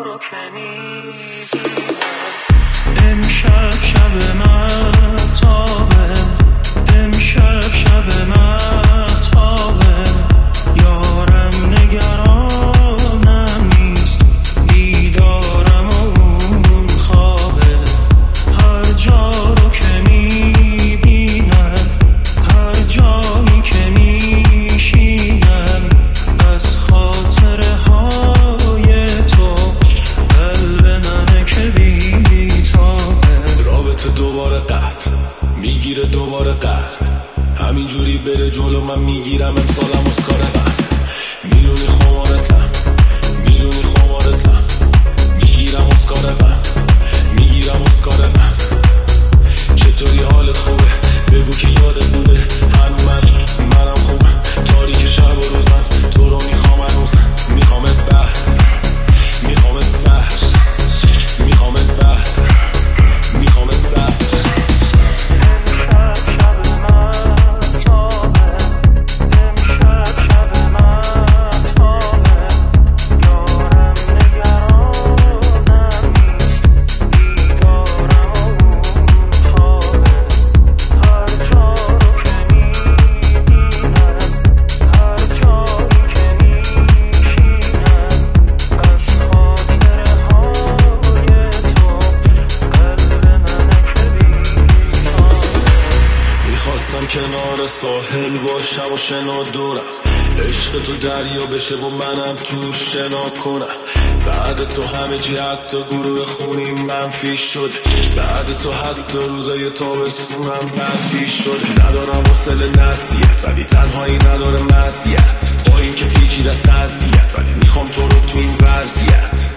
رو که میبینم. امشب شب مهتابه، امشب شب مهتابه، یارم نگرانم نیست، دیدارم و اون خوابه. هر جا رو که میبینم، هر جایی که میشینم، از خاطره های تو قلب منه که بیتابه. رابطه دوباره قطع میگیره، دوباره قطع، همینجوری بره جلو من میگیرم امسالم اسکار من. میدونی خمارتم، میدونی خمارتم، میگیرم اسکار من، میگیرم اسکار من. چطوری حالت خوبه؟ بگو که یادت بوده هنو منم خوبم. تاریک شب و روز من تو رو میخوام هنوز، میخوامت بعد، میخوامت سهر، میخوامت بعد، میخوامت سهر. خواستم کنار ساحل باشم و شنا دورم، عشق تو دریا بشه و منم تو شنا کنم. بعد تو همه جی حتی گروه خونی منفی شد، بعد تو حتی روزای تابستونم منفی شد. ندارم حوصله نصیحت ولی تنهایی نداره مزیت، با این که پیچیده است قضیت ولی میخوام تو رو تو این وضعیت.